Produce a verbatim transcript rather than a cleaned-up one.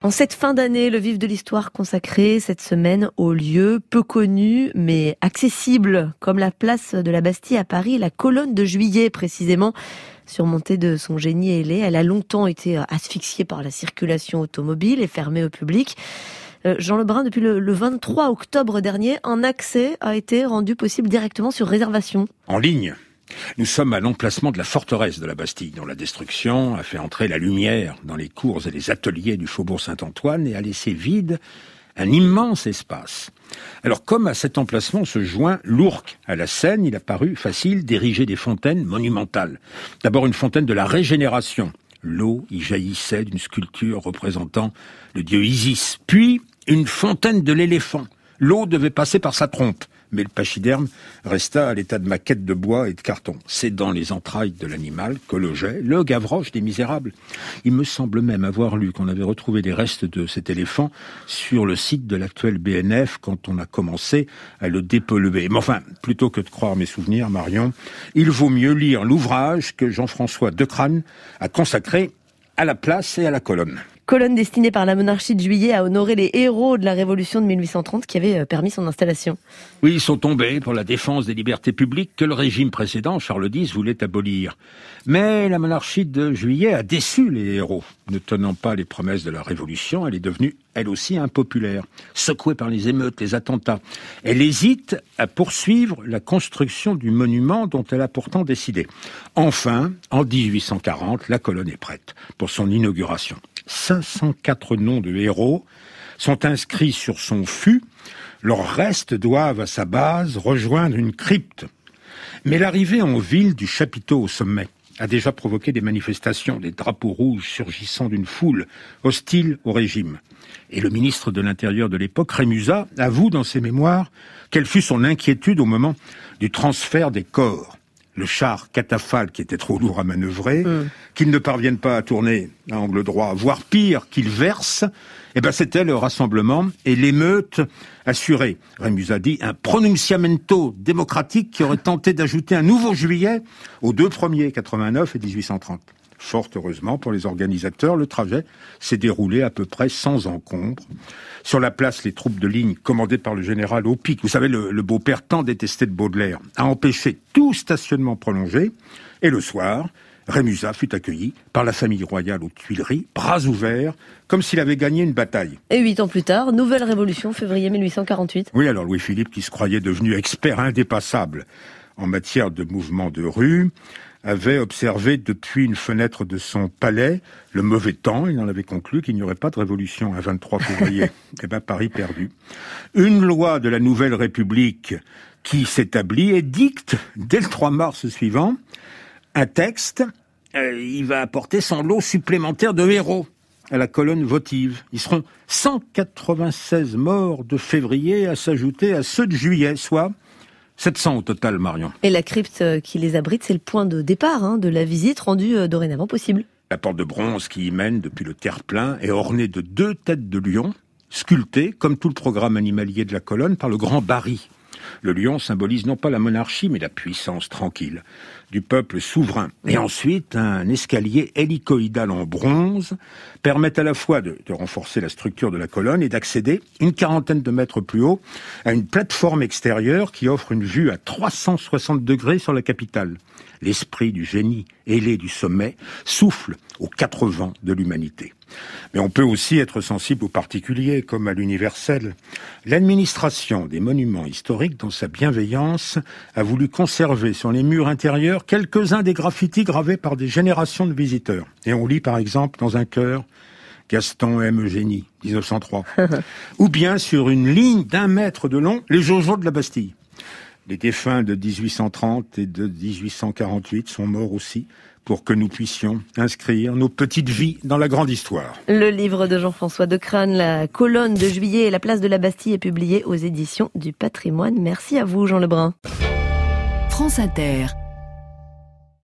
En cette fin d'année, le vif de l'histoire consacré cette semaine au lieu peu connu mais accessible, comme la place de la Bastille à Paris, la colonne de Juillet précisément. Surmontée de son génie ailé, elle a longtemps été asphyxiée par la circulation automobile et fermée au public. Euh, Jean Lebrun, depuis le, le vingt-trois octobre dernier, un accès a été rendu possible directement sur réservation. En ligne. Nous sommes à l'emplacement de la forteresse de la Bastille, dont la destruction a fait entrer la lumière dans les cours et les ateliers du faubourg Saint-Antoine et a laissé vide un immense espace. Alors, comme à cet emplacement se joint l'Ourcq à la Seine, il a paru facile d'ériger des fontaines monumentales. D'abord une fontaine de la régénération. L'eau y jaillissait d'une sculpture représentant le dieu Isis. Puis, une fontaine de l'éléphant. L'eau devait passer par sa trompe. Mais le pachyderme resta à l'état de maquette de bois et de carton. C'est dans les entrailles de l'animal que logeait le Gavroche des Misérables. Il me semble même avoir lu qu'on avait retrouvé des restes de cet éléphant sur le site de l'actuel B N F quand on a commencé à le dépolluer. Mais enfin, plutôt que de croire mes souvenirs, Marion, il vaut mieux lire l'ouvrage que Jean-François Decrane a consacré à la place et à la colonne. Colonne destinée par la monarchie de Juillet à honorer les héros de la Révolution de mille huit cent trente qui avaient permis son installation. Oui, ils sont tombés pour la défense des libertés publiques que le régime précédent, Charles X, voulait abolir. Mais la monarchie de Juillet a déçu les héros. Ne tenant pas les promesses de la Révolution, elle est devenue, elle aussi, impopulaire. Secouée par les émeutes, les attentats. Elle hésite à poursuivre la construction du monument dont elle a pourtant décidé. Enfin, en dix-huit cent quarante, la colonne est prête pour son inauguration. cinq cent quatre noms de héros sont inscrits sur son fût. Leurs restes doivent, à sa base, rejoindre une crypte. Mais l'arrivée en ville du chapiteau au sommet a déjà provoqué des manifestations, des drapeaux rouges surgissant d'une foule hostile au régime. Et le ministre de l'Intérieur de l'époque, Rémusat, avoue dans ses mémoires quelle fut son inquiétude au moment du transfert des corps. Le char catafalque était trop lourd à manœuvrer, mmh. qu'il ne parvienne pas à tourner à angle droit, voire pire, qu'il verse, eh ben c'était le rassemblement et l'émeute assurée. Rémusat dit un pronunciamento démocratique qui aurait tenté d'ajouter un nouveau juillet aux deux premiers, quatre-vingt-neuf et dix-huit cent trente. Fort heureusement pour les organisateurs, le trajet s'est déroulé à peu près sans encombre. Sur la place, les troupes de ligne commandées par le général Aupic, vous savez, le, le beau-père tant détesté de Baudelaire, a empêché tout stationnement prolongé. Et le soir, Rémusat fut accueilli par la famille royale aux Tuileries, bras ouverts, comme s'il avait gagné une bataille. Et huit ans plus tard, nouvelle révolution, février mille huit cent quarante-huit. Oui, alors Louis-Philippe, qui se croyait devenu expert indépassable en matière de mouvement de rue, avait observé depuis une fenêtre de son palais le mauvais temps. Il en avait conclu qu'il n'y aurait pas de révolution un vingt-trois février. Eh ben, Paris perdu. Une loi de la Nouvelle République qui s'établit et dicte, dès le trois mars suivant, un texte. Euh, il va apporter son lot supplémentaire de héros à la colonne votive. Ils seront cent quatre-vingt-seize morts de février à s'ajouter à ceux de juillet, soit sept cents au total, Marion. Et la crypte qui les abrite, c'est le point de départ hein, de la visite rendue euh, dorénavant possible. La porte de bronze qui y mène depuis le terre-plein est ornée de deux têtes de lion, sculptées, comme tout le programme animalier de la colonne, par le grand Barry. Le lion symbolise non pas la monarchie, mais la puissance tranquille du peuple souverain. Et ensuite, un escalier hélicoïdal en bronze permet à la fois de, de renforcer la structure de la colonne et d'accéder une quarantaine de mètres plus haut à une plateforme extérieure qui offre une vue à trois cent soixante degrés sur la capitale. L'esprit du génie ailé du sommet souffle aux quatre vents de l'humanité. Mais on peut aussi être sensible aux particuliers comme à l'universel. L'administration des monuments historiques, dans sa bienveillance, a voulu conserver sur les murs intérieurs quelques-uns des graffitis gravés par des générations de visiteurs. Et on lit par exemple dans un chœur « Gaston aime Eugénie, dix-neuf cent trois » ou bien sur une ligne d'un mètre de long, les Jojo de la Bastille. Les défunts de dix-huit cent trente et de dix-huit cent quarante-huit sont morts aussi pour que nous puissions inscrire nos petites vies dans la grande histoire. Le livre de Jean-François Decrane, La colonne de Juillet et la place de la Bastille est publié aux éditions du Patrimoine. Merci à vous, Jean Lebrun. France Inter.